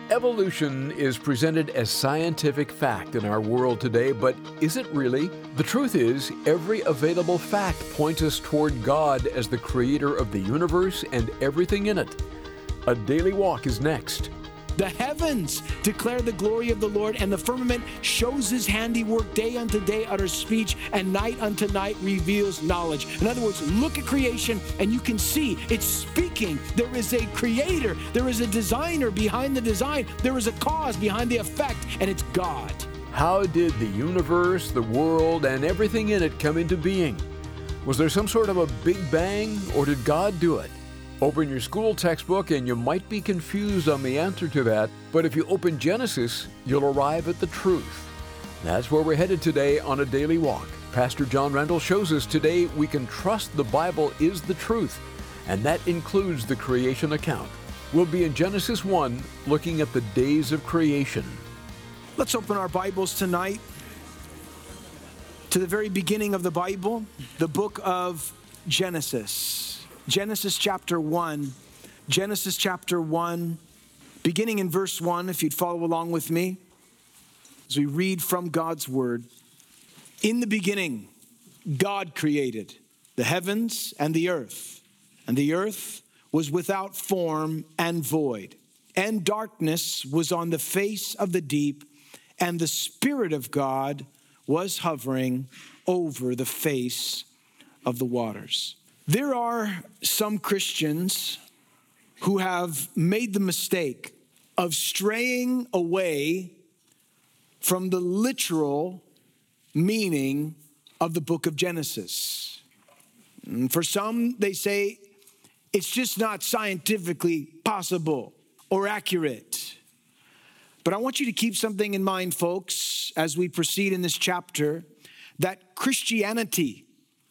Evolution is presented as scientific fact in our world today, but is it really? The truth is, every available fact points us toward God as the creator of the universe and everything in it. A Daily Walk is next. The heavens declare the glory of the Lord, and the firmament shows his handiwork. Day unto day utters speech, and night unto night reveals knowledge. In other words, look at creation and you can see it's speaking. There is a creator, there is a designer behind the design, there is a cause behind the effect, and it's God. How did the universe, the world, and everything in it come into being? Was there some sort of a big bang, or did God do it? Open your school textbook and you might be confused on the answer to that, but if you open Genesis, you'll arrive at the truth. That's where we're headed today on A Daily Walk. Pastor John Randall shows us today we can trust the Bible is the truth, and that includes the creation account. We'll be in Genesis 1, looking at the days of creation. Let's open our Bibles tonight to the very beginning of the Bible, the book of Genesis. Genesis chapter 1, beginning in verse 1, if you'd follow along with me, as we read from God's word. In the beginning, God created the heavens and the earth was without form and void, and darkness was on the face of the deep, and the Spirit of God was hovering over the face of the waters. There are some Christians who have made the mistake of straying away from the literal meaning of the book of Genesis. And for some, they say it's just not scientifically possible or accurate. But I want you to keep something in mind, folks, as we proceed in this chapter, that Christianity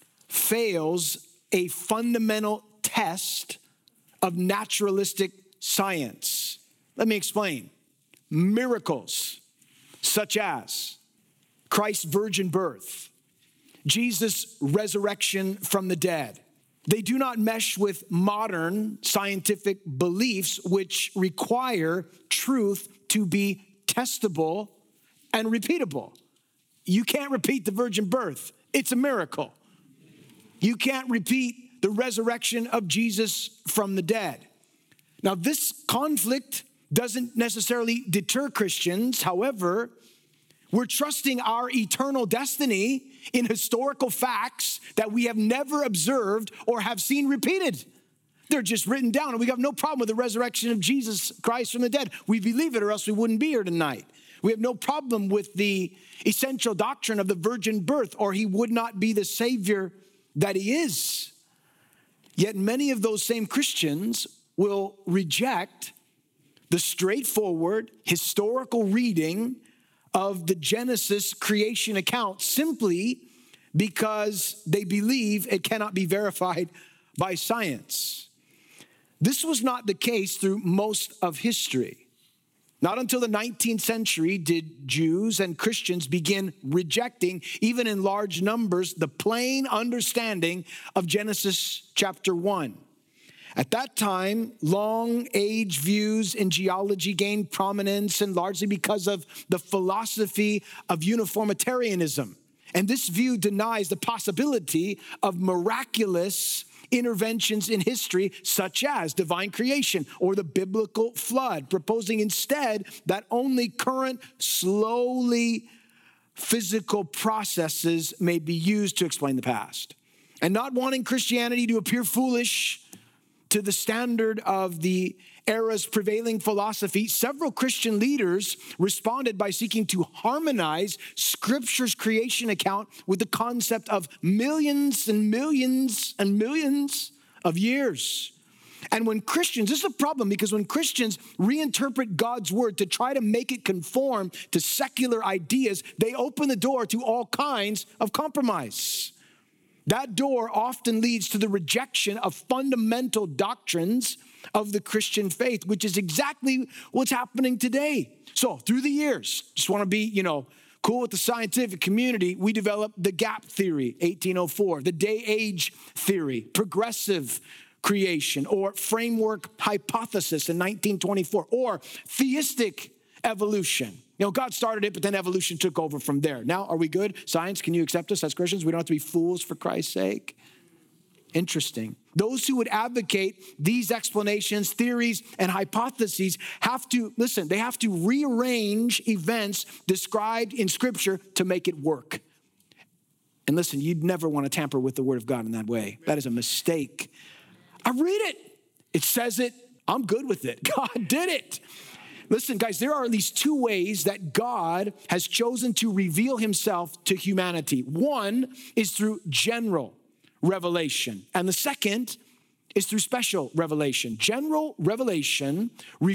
fails a fundamental test of naturalistic science. Let me explain. Miracles such as Christ's virgin birth, Jesus' resurrection from the dead, they do not mesh with modern scientific beliefs which require truth to be testable and repeatable. You can't repeat the virgin birth. It's a miracle. You can't repeat the resurrection of Jesus from the dead. Now, this conflict doesn't necessarily deter Christians. However, we're trusting our eternal destiny in historical facts that we have never observed or have seen repeated. They're just written down, and we have no problem with the resurrection of Jesus Christ from the dead. We believe it, or else we wouldn't be here tonight. We have no problem with the essential doctrine of the virgin birth, or he would not be the Savior that he is. Yet many of those same Christians will reject the straightforward historical reading of the Genesis creation account simply because they believe it cannot be verified by science. This was not the case through most of history. Not until the 19th century did Jews and Christians begin rejecting, even in large numbers, the plain understanding of Genesis chapter 1. At that time, long-age views in geology gained prominence, and largely because of the philosophy of uniformitarianism. And this view denies the possibility of miraculous interventions in history, such as divine creation or the biblical flood, proposing instead that only current, slowly physical processes may be used to explain the past. And not wanting Christianity to appear foolish to the standard of the era's prevailing philosophy, several Christian leaders responded by seeking to harmonize Scripture's creation account with the concept of millions and millions and millions of years. And when Christians, this is a problem, because when Christians reinterpret God's word to try to make it conform to secular ideas, they open the door to all kinds of compromise. That door often leads to the rejection of fundamental doctrines of the Christian faith, which is exactly what's happening today. So through the years, just want to be, cool with the scientific community, we developed the gap theory, 1804, the day-age theory, progressive creation, or framework hypothesis in 1924, or theistic evolution. God started it, but then evolution took over from there. Now, are we good? Science, can you accept us as Christians? We don't have to be fools for Christ's sake. Interesting. Those who would advocate these explanations, theories, and hypotheses have to, listen, they have to rearrange events described in Scripture to make it work. And listen, you'd never want to tamper with the Word of God in that way. That is a mistake. I read it. It says it. I'm good with it. God did it. Listen, guys, there are at least two ways that God has chosen to reveal himself to humanity. One is through general revelation, and the second is through special revelation. General revelation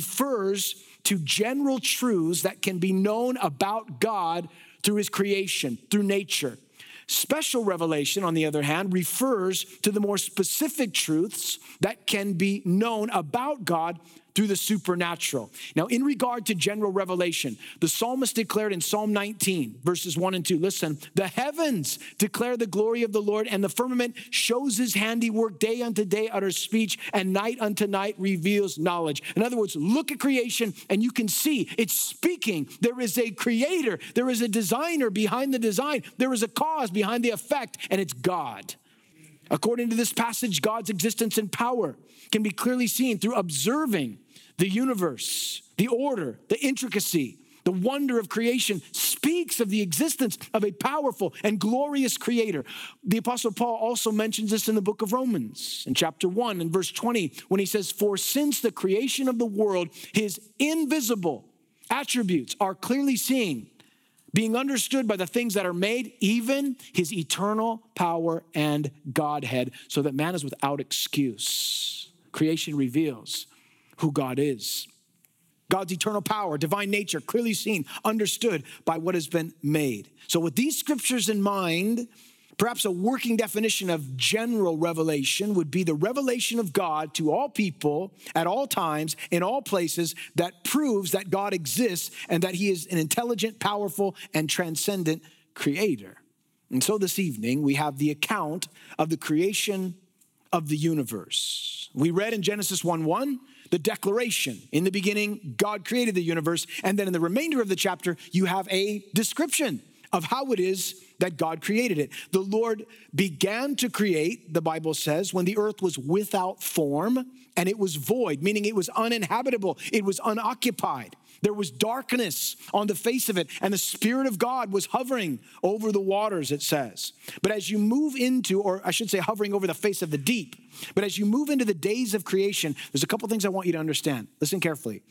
refers to general truths that can be known about God through his creation, through nature. Special revelation, on the other hand, refers to the more specific truths that can be known about God through the supernatural. Now, in regard to general revelation, the psalmist declared in Psalm 19, verses 1 and 2, listen, the heavens declare the glory of the Lord, and the firmament shows his handiwork. Day unto day utters speech, and night unto night reveals knowledge. In other words, look at creation, and you can see it's speaking. There is a creator. There is a designer behind the design. There is a cause behind the effect, and it's God. According to this passage, God's existence and power can be clearly seen through observing the universe, the order, the intricacy, the wonder of creation speaks of the existence of a powerful and glorious creator. The Apostle Paul also mentions this in the book of Romans in chapter 1 and verse 20 when he says, for since the creation of the world, his invisible attributes are clearly seen, being understood by the things that are made, even his eternal power and Godhead, so that man is without excuse. Creation reveals who God is. God's eternal power, divine nature, clearly seen, understood by what has been made. So with these scriptures in mind, perhaps a working definition of general revelation would be the revelation of God to all people at all times, in all places, that proves that God exists and that he is an intelligent, powerful, and transcendent creator. And so this evening, we have the account of the creation of the universe. We read in Genesis 1:1, the declaration. In the beginning, God created the universe. And then in the remainder of the chapter, you have a description of how it is that God created it. The Lord began to create, the Bible says, when the earth was without form and it was void, meaning it was uninhabitable, it was unoccupied. There was darkness on the face of it, and the Spirit of God was hovering over the waters, it says. But as you move into, or I should say hovering over the face of the deep, but as you move into the days of creation, there's a couple things I want you to understand. Listen carefully.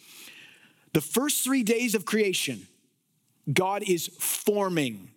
The first 3 days of creation, God is forming.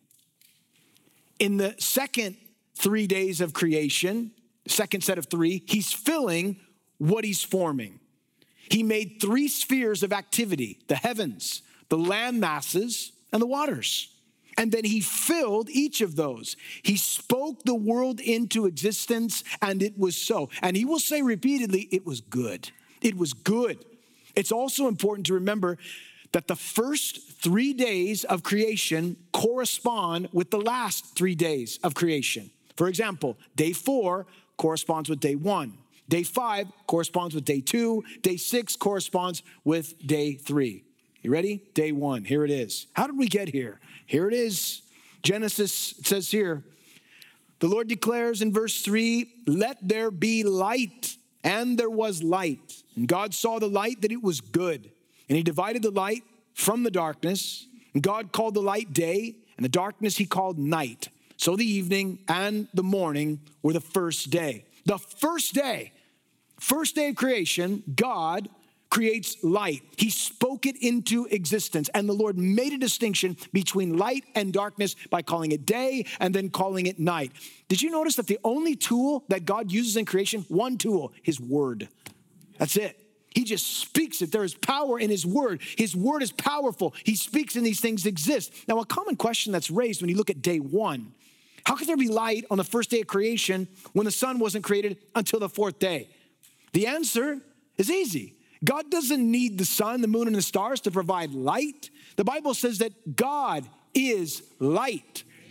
In the second 3 days of creation, second set of 3, he's filling what he's forming. He made 3 spheres of activity, the heavens, the land masses, and the waters. And then he filled each of those. He spoke the world into existence, and it was so. And he will say repeatedly, it was good. It was good. It's also important to remember that the first 3 days of creation correspond with the last 3 days of creation. For example, day 4 corresponds with day 1. Day 5 corresponds with day 2. Day 6 corresponds with day 3. You ready? Day 1, here it is. How did we get here? Here it is. Genesis, it says here, the Lord declares in verse 3, let there be light, and there was light. And God saw the light that it was good. And he divided the light from the darkness. And God called the light day, and the darkness he called night. So the evening and the morning were the first day. The first day of creation, God creates light. He spoke it into existence. And the Lord made a distinction between light and darkness by calling it day and then calling it night. Did you notice that the only tool that God uses in creation, one tool, his word. That's it. He just speaks it. There is power in his word. His word is powerful. He speaks and these things exist. Now, a common question that's raised when you look at day 1, how could there be light on the first day of creation when the sun wasn't created until the 4th day? The answer is easy. God doesn't need the sun, the moon, and the stars to provide light. The Bible says that God is light.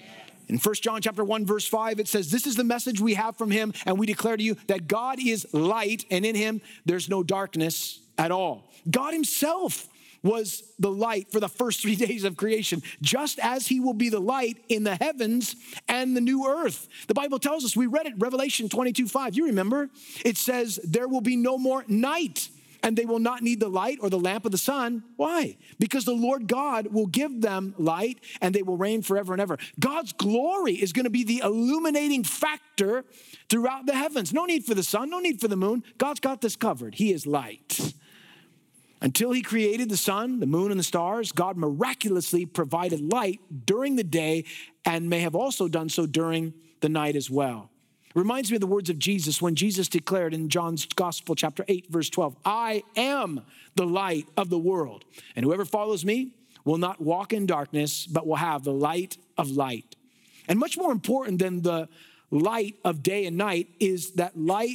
In 1 John chapter 1, verse 5, it says, this is the message we have from him, and we declare to you that God is light, and in him there's no darkness at all. God himself was the light for the first 3 days of creation, just as he will be the light in the heavens and the new earth. The Bible tells us, we read it, Revelation 22:5. You remember? It says, there will be no more night, and they will not need the light or the lamp of the sun. Why? Because the Lord God will give them light, and they will reign forever and ever. God's glory is going to be the illuminating factor throughout the heavens. No need for the sun, no need for the moon. God's got this covered. He is light. Until he created the sun, the moon, and the stars, God miraculously provided light during the day and may have also done so during the night as well. It reminds me of the words of Jesus when Jesus declared in John's Gospel, chapter 8, verse 12, I am the light of the world, and whoever follows me will not walk in darkness, but will have the light of light. And much more important than the light of day and night is that light,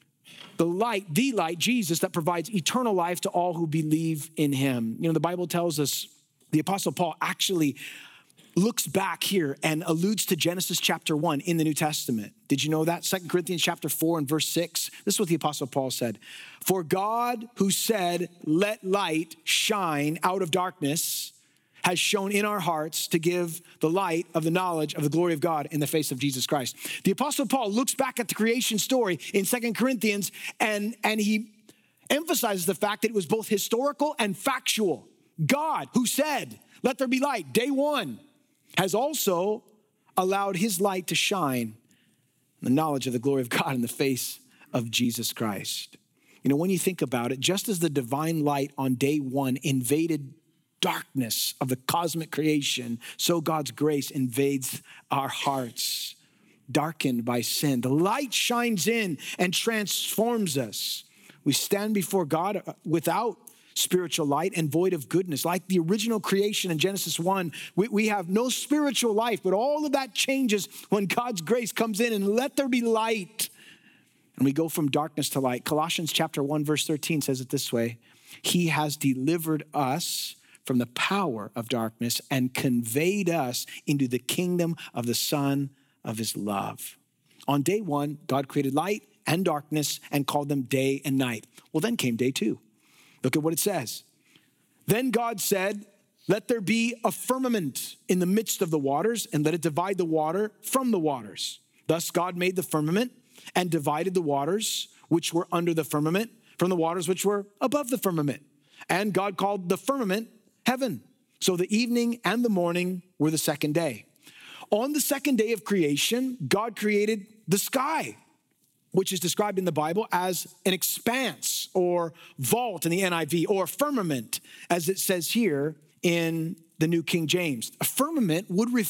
Jesus, that provides eternal life to all who believe in him. You know, the Bible tells us, the Apostle Paul actually looks back here and alludes to Genesis chapter 1 in the New Testament. Did you know that? 2 Corinthians chapter 4 and verse 6. This is what the Apostle Paul said. For God, who said, let light shine out of darkness, has shown in our hearts to give the light of the knowledge of the glory of God in the face of Jesus Christ. The Apostle Paul looks back at the creation story in 2 Corinthians and he emphasizes the fact that it was both historical and factual. God, who said, let there be light, day one, has also allowed his light to shine the knowledge of the glory of God in the face of Jesus Christ. You know, when you think about it, just as the divine light on day one invaded darkness of the cosmic creation, so God's grace invades our hearts, darkened by sin. The light shines in and transforms us. We stand before God without spiritual light and void of goodness. Like the original creation in Genesis 1, we have no spiritual life, but all of that changes when God's grace comes in and let there be light. And we go from darkness to light. Colossians chapter 1, verse 13 says it this way. He has delivered us from the power of darkness and conveyed us into the kingdom of the Son of his love. On day one, God created light and darkness and called them day and night. Well, then came day two. Look at what it says. Then God said, let there be a firmament in the midst of the waters, and let it divide the water from the waters. Thus God made the firmament and divided the waters which were under the firmament from the waters which were above the firmament. And God called the firmament heaven. So the evening and the morning were the second day. On the second day of creation, God created the sky, which is described in the Bible as an expanse or vault in the NIV, or firmament, as it says here in the New King James. A firmament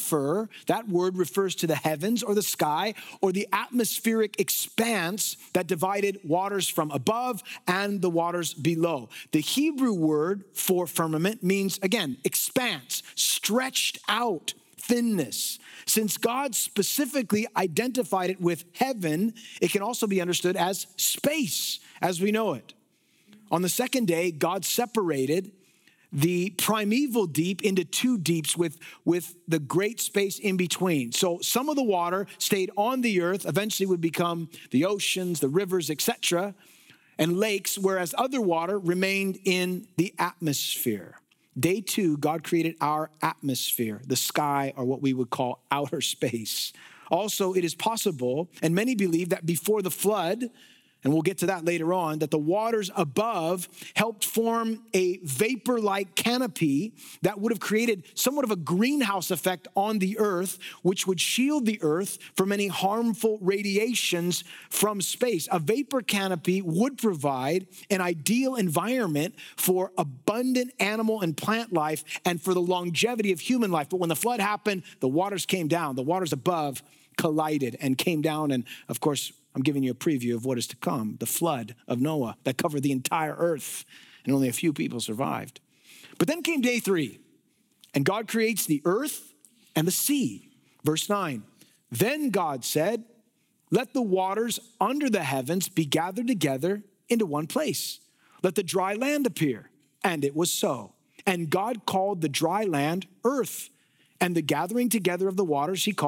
that word refers to the heavens or the sky or the atmospheric expanse that divided waters from above and the waters below. The Hebrew word for firmament means, again, expanse, stretched out, thinness. Since God specifically identified it with heaven, it can also be understood as space as we know it. On the second day, God separated the primeval deep into two deeps with the great space in between. So some of the water stayed on the earth, eventually would become the oceans, the rivers, etc., and lakes, whereas other water remained in the atmosphere. Day two, God created our atmosphere, the sky, or what we would call outer space. Also, it is possible, and many believe that before the flood, and we'll get to that later on, that the waters above helped form a vapor-like canopy that would have created somewhat of a greenhouse effect on the earth, which would shield the earth from any harmful radiations from space. A vapor canopy would provide an ideal environment for abundant animal and plant life and for the longevity of human life. But when the flood happened, the waters came down. The waters above collided and came down, and of course, I'm giving you a preview of what is to come, the flood of Noah that covered the entire earth, and only a few people survived. But then came day three, and God creates the earth and the sea. Verse 9, then God said, let the waters under the heavens be gathered together into one place. Let the dry land appear. And it was so. And God called the dry land earth, and the gathering together of the waters he called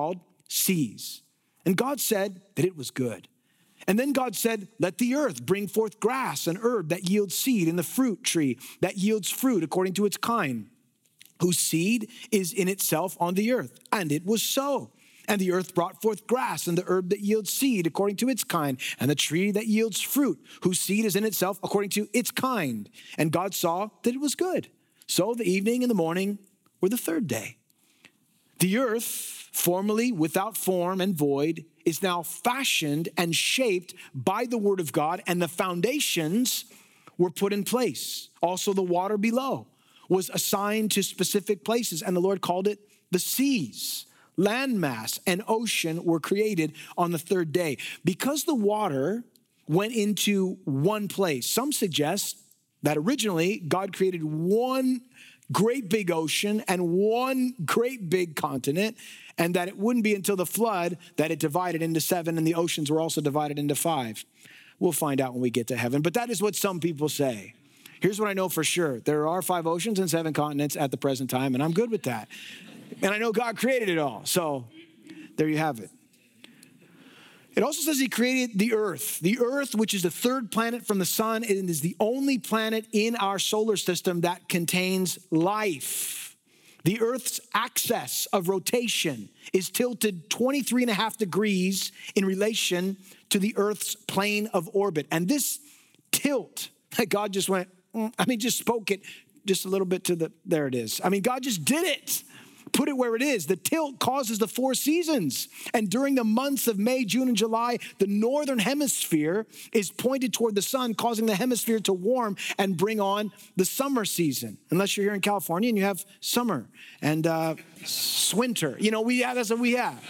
seas. And God said that it was good. And then God said, let the earth bring forth grass and herb that yields seed, and the fruit tree that yields fruit according to its kind, whose seed is in itself on the earth. And it was so. And the earth brought forth grass and the herb that yields seed according to its kind, and the tree that yields fruit, whose seed is in itself according to its kind. And God saw that it was good. So the evening and the morning were the third day. The earth, formerly without form and void, is now fashioned and shaped by the word of God, and the foundations were put in place. Also the water below was assigned to specific places, and the Lord called it the seas. Landmass and ocean were created on the third day. Because the water went into one place, some suggest that originally God created one great big ocean and one great big continent, and that it wouldn't be until the flood that it divided into 7, and the oceans were also divided into 5. We'll find out when we get to heaven, but that is what some people say. Here's what I know for sure. There are 5 oceans and 7 continents at the present time, and I'm good with that. And I know God created it all, so there you have it. It also says he created the earth. The earth, which is the third planet from the sun, and is the only planet in our solar system that contains life. The earth's axis of rotation is tilted 23.5 degrees in relation to the earth's plane of orbit. And this tilt, God just went, just spoke it just a little bit to there it is. God just did it. Put it where it is. The tilt causes the 4 seasons. And during the months of May, June, and July, the northern hemisphere is pointed toward the sun, causing the hemisphere to warm and bring on the summer season. Unless you're here in California and you have summer and winter. That's what we have.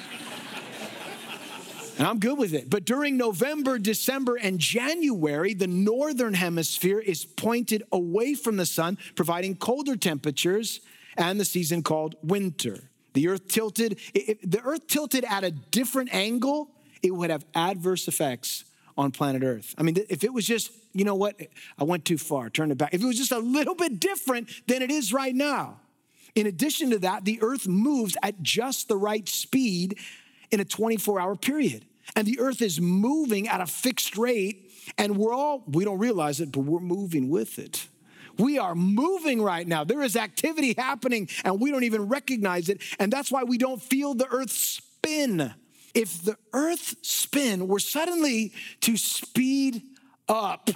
And I'm good with it. But during November, December, and January, the northern hemisphere is pointed away from the sun, providing colder temperatures and the season called winter. The earth tilted. If the earth tilted at a different angle, it would have adverse effects on planet Earth. If it was just, I went too far, turn it back. If it was just a little bit different than it is right now. In addition to that, the earth moves at just the right speed in a 24-hour period. And the earth is moving at a fixed rate, and we don't realize it, but we're moving with it. We are moving right now. There is activity happening, and we don't even recognize it. And that's why we don't feel the earth spin. If the earth spin were suddenly to speed up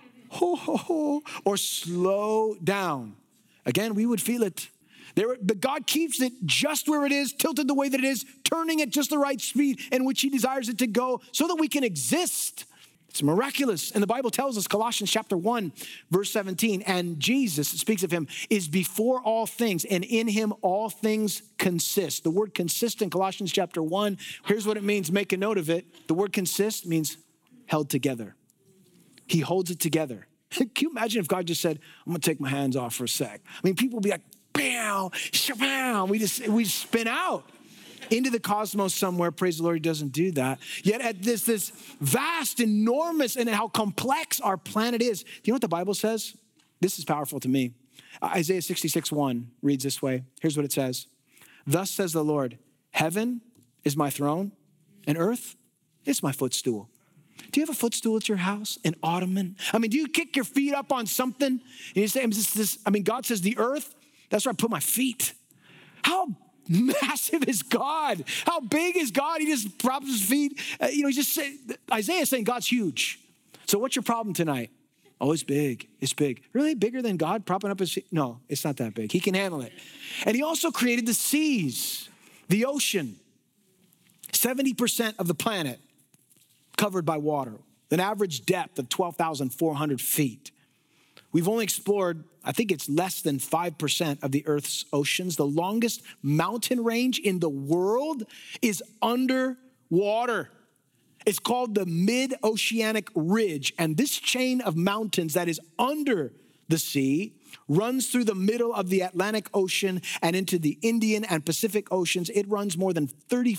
or slow down, again, we would feel it. But God keeps it just where it is, tilted the way that it is, turning at just the right speed in which he desires it to go so that we can exist. It's miraculous. And the Bible tells us, Colossians chapter 1, verse 17, and Jesus, speaks of him, is before all things, and in him all things consist. The word consist in Colossians chapter 1, here's what it means. Make a note of it. The word consist means held together. He holds it together. Can you imagine if God just said, I'm going to take my hands off for a sec? People would be like, bam, shabam. We spin out into the cosmos somewhere. Praise the Lord, he doesn't do that. Yet at this vast, enormous, and how complex our planet is. Do you know what the Bible says? This is powerful to me. Isaiah 66:1 reads this way. Here's what it says. Thus says the Lord, heaven is my throne, and earth is my footstool. Do you have a footstool at your house? An ottoman? Do you kick your feet up on something? And you say, God says the earth, that's where I put my feet. How massive is God? How big is God? He just props his feet. Isaiah is saying God's huge. So what's your problem tonight? Oh, it's big. It's big. Really bigger than God propping up his feet? No, it's not that big. He can handle it. And he also created the seas, the ocean. 70% of the planet covered by water, an average depth of 12,400 feet. We've only explored, I think it's less than 5% of the Earth's oceans. The longest mountain range in the world is underwater. It's called the Mid-Oceanic Ridge. And this chain of mountains that is under the sea runs through the middle of the Atlantic Ocean and into the Indian and Pacific Oceans. It runs more than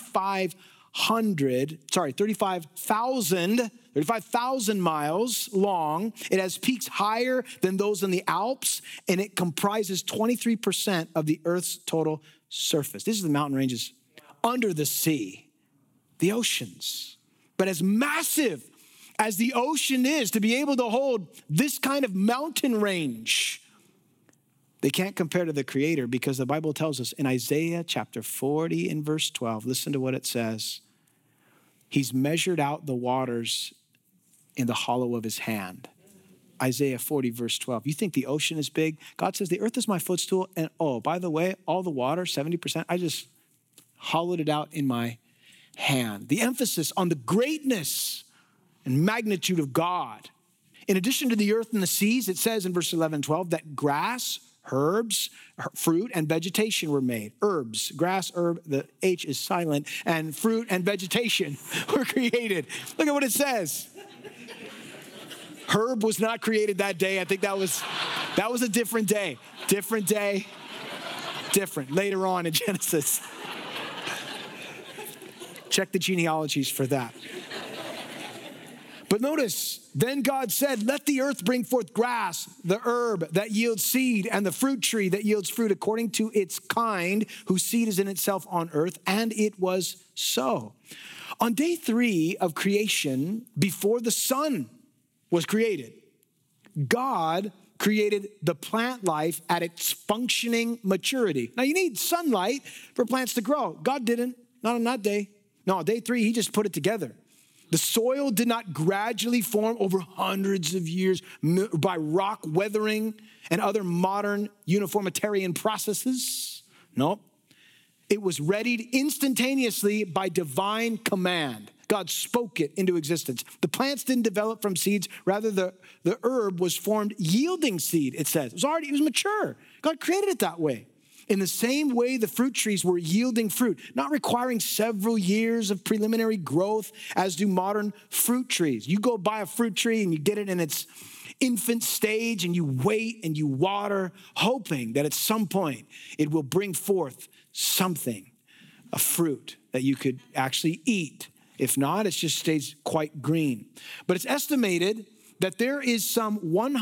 35,000 miles long. It has peaks higher than those in the Alps, and it comprises 23% of the Earth's total surface. This is the mountain ranges under the sea. the oceans. But as massive as the ocean is, to be able to hold this kind of mountain range, they can't compare to the Creator, because the Bible tells us in Isaiah chapter 40 and verse 12, listen to what it says. He's measured out the waters in the hollow of his hand. Isaiah 40 verse 12. You think the ocean is big? God says the earth is my footstool. And oh, by the way, all the water, 70%, I just hollowed it out in my hand. The emphasis on the greatness and magnitude of God. In addition to the earth and the seas, it says in verse 11 and 12 that grass, herbs, fruit, and vegetation were made. Herbs, grass, herb, the H is silent, and fruit and vegetation were created. Look at what it says. Herb was not created that day. I think that was a different day. Different day, different. Later on in Genesis. Check the genealogies for that. But notice, then God said, let the earth bring forth grass, the herb that yields seed, and the fruit tree that yields fruit according to its kind, whose seed is in itself on earth. And it was so. On day 3 of creation, before the sun was created, God created the plant life at its functioning maturity. Now, you need sunlight for plants to grow. God didn't, not on that day. No, on day 3, he just put it together. The soil did not gradually form over hundreds of years by rock weathering and other modern uniformitarian processes. No, it was readied instantaneously by divine command. God spoke it into existence. The plants didn't develop from seeds. Rather, the herb was formed yielding seed, it says. It was mature. God created it that way. In the same way, the fruit trees were yielding fruit, not requiring several years of preliminary growth as do modern fruit trees. You go buy a fruit tree and you get it in its infant stage and you wait and you water, hoping that at some point it will bring forth something, a fruit that you could actually eat. If not, it just stays quite green. But it's estimated that there is some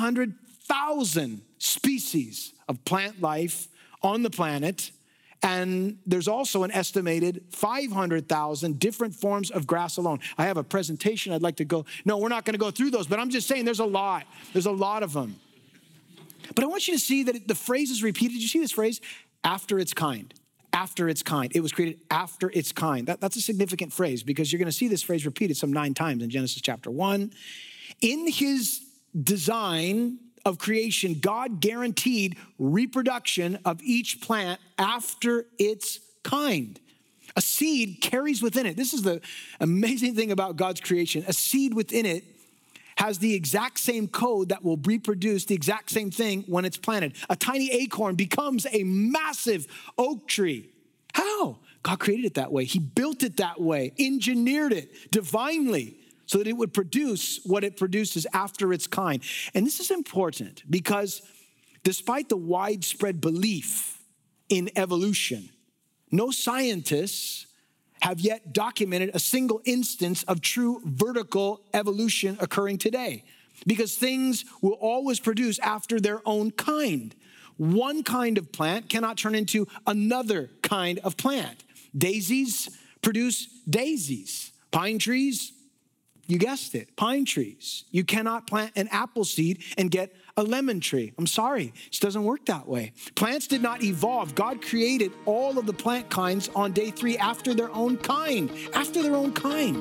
100,000 species of plant life on the planet, and there's also an estimated 500,000 different forms of grass alone. I have a presentation I'd like to go. No, we're not going to go through those, but I'm just saying there's a lot. There's a lot of them. But I want you to see that the phrase is repeated. Did you see this phrase? After its kind. After its kind. It was created after its kind. That's a significant phrase because you're going to see this phrase repeated some 9 times in Genesis chapter 1. In his design of creation, God guaranteed reproduction of each plant after its kind. A seed carries within it. This is the amazing thing about God's creation. A seed within it has the exact same code that will reproduce the exact same thing when it's planted. A tiny acorn becomes a massive oak tree. How? God created it that way. He built it that way, engineered it divinely, so that it would produce what it produces after its kind. And this is important because despite the widespread belief in evolution, no scientists have yet documented a single instance of true vertical evolution occurring today, because things will always produce after their own kind. One kind of plant cannot turn into another kind of plant. Daisies produce daisies. Pine trees, you guessed it, pine trees. You cannot plant an apple seed and get a lemon tree. I'm sorry, it just doesn't work that way. Plants did not evolve. God created all of the plant kinds on day 3 after their own kind, after their own kind.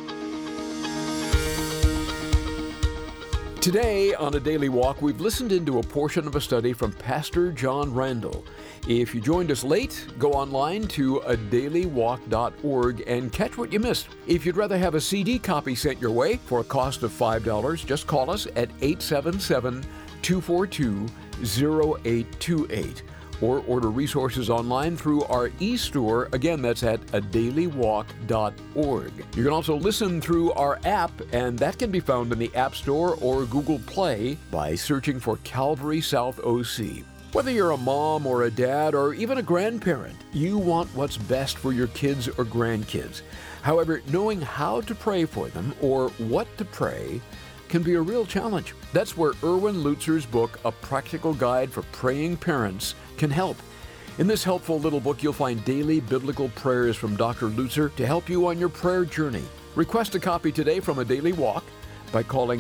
Today on A Daily Walk, we've listened into a portion of a study from Pastor John Randall. If you joined us late, go online to adailywalk.org and catch what you missed. If you'd rather have a CD copy sent your way for a cost of $5, just call us at 877-242-0828. Or order resources online through our e-store. Again, that's at adailywalk.org. You can also listen through our app, and that can be found in the App Store or Google Play by searching for Calvary South OC. Whether you're a mom or a dad or even a grandparent, you want what's best for your kids or grandkids. However, knowing how to pray for them or what to pray can be a real challenge. That's where Erwin Lutzer's book, A Practical Guide for Praying Parents, can help. In this helpful little book, you'll find daily biblical prayers from Dr. Lutzer to help you on your prayer journey. Request a copy today from A Daily Walk by calling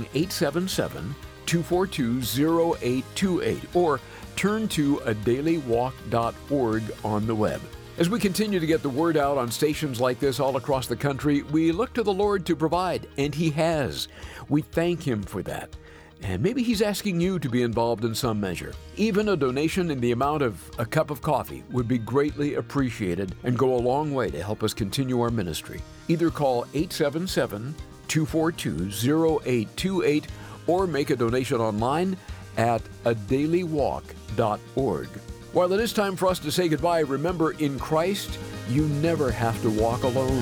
877-242-0828 or turn to adailywalk.org on the web. As we continue to get the word out on stations like this all across the country, we look to the Lord to provide, and He has. We thank Him for that. And maybe He's asking you to be involved in some measure. Even a donation in the amount of a cup of coffee would be greatly appreciated and go a long way to help us continue our ministry. Either call 877-242-0828 or make a donation online at adailywalk.org. While it is time for us to say goodbye, remember, in Christ, you never have to walk alone.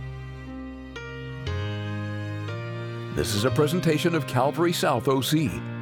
This is a presentation of Calvary South OC.